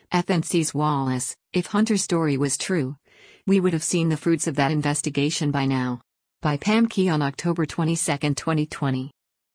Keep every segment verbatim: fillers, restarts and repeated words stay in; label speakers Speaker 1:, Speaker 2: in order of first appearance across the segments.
Speaker 1: F N C's Wallace, if Hunter's story was true, we would have seen the fruits of that investigation by now. By Pam Key on October twenty-second, twenty twenty.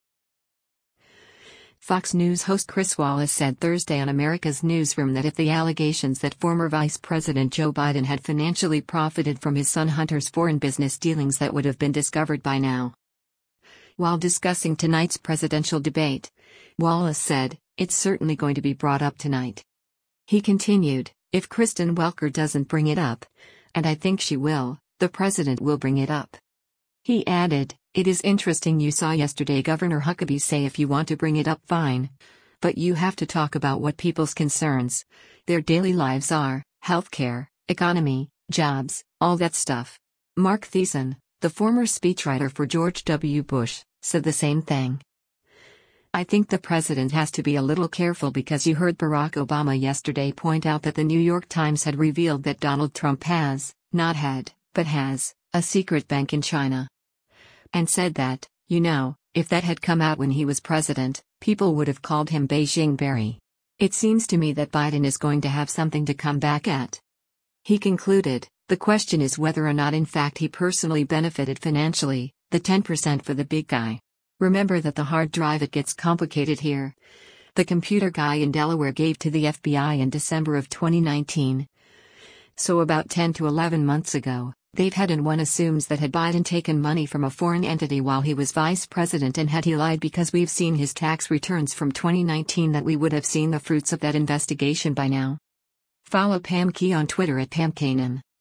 Speaker 1: Fox News host Chris Wallace said Thursday on America's Newsroom that if the allegations that former Vice President Joe Biden had financially profited from his son Hunter's foreign business dealings, that would have been discovered by now. While discussing tonight's presidential debate, Wallace said, "It's certainly going to be brought up tonight." He continued, "If Kristen Welker doesn't bring it up, and I think she will, the president will bring it up." He added, "It is interesting you saw yesterday Governor Huckabee say if you want to bring it up, fine. But you have to talk about what people's concerns, their daily lives are, healthcare, economy, jobs, all that stuff." Mark Thiessen, the former speechwriter for George W. Bush, said the same thing. "I think the president has to be a little careful because you heard Barack Obama yesterday point out that the New York Times had revealed that Donald Trump has, not had, but has, a secret bank in China. And said that, you know, if that had come out when he was president, people would have called him Beijing Barry. It seems to me that Biden is going to have something to come back at." He concluded, "The question is whether or not in fact he personally benefited financially, the ten percent for the big guy. Remember that the hard drive, it gets complicated here. The computer guy in Delaware gave to the F B I in December of twenty nineteen. So about ten to eleven months ago, they've had, and one assumes that had Biden taken money from a foreign entity while he was vice president, and had he lied because we've seen his tax returns from twenty nineteen, that we would have seen the fruits of that investigation by now." Follow Pam Key on Twitter at Pam Kanan.